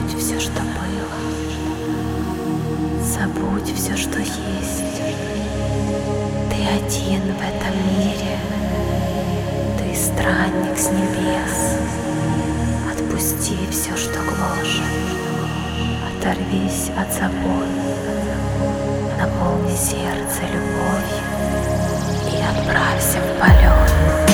Забудь все, что было. Забудь все, что есть. Ты один в этом мире. Ты странник с небес. Отпусти все, что гложет. Оторвись от забот. Наполни сердце любовью и отправься в полет.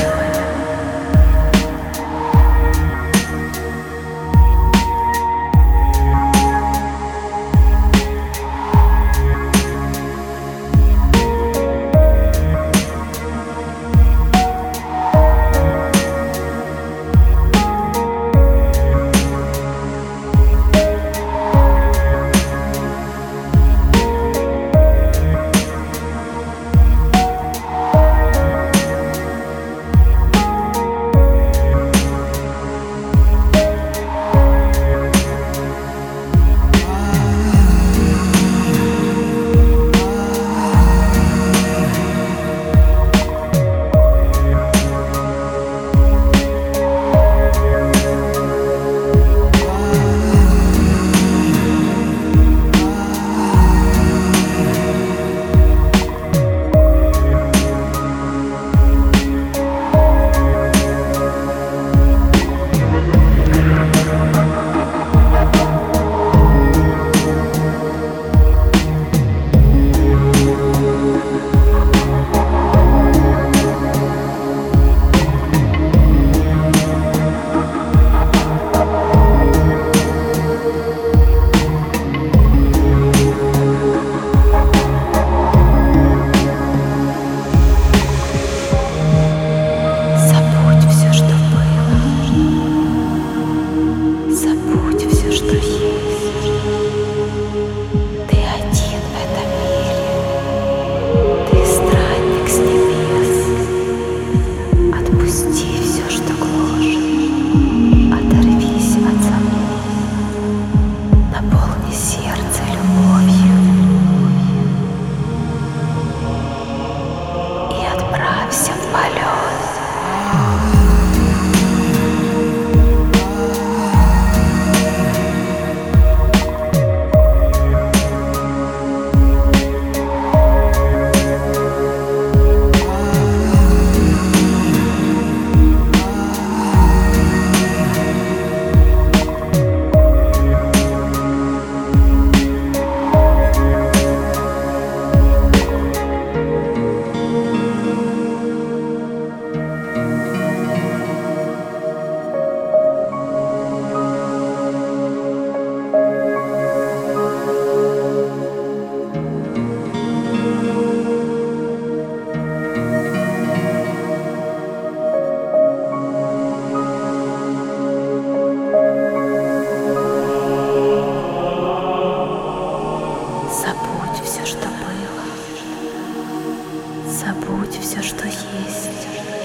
Забудь все, что есть.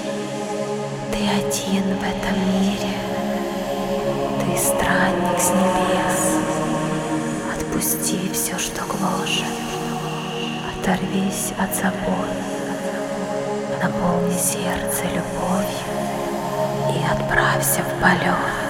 Ты один в этом мире. Ты странник с небес. Отпусти все, что гложет. Оторвись от забот. Наполни сердце любовью и отправься в полет.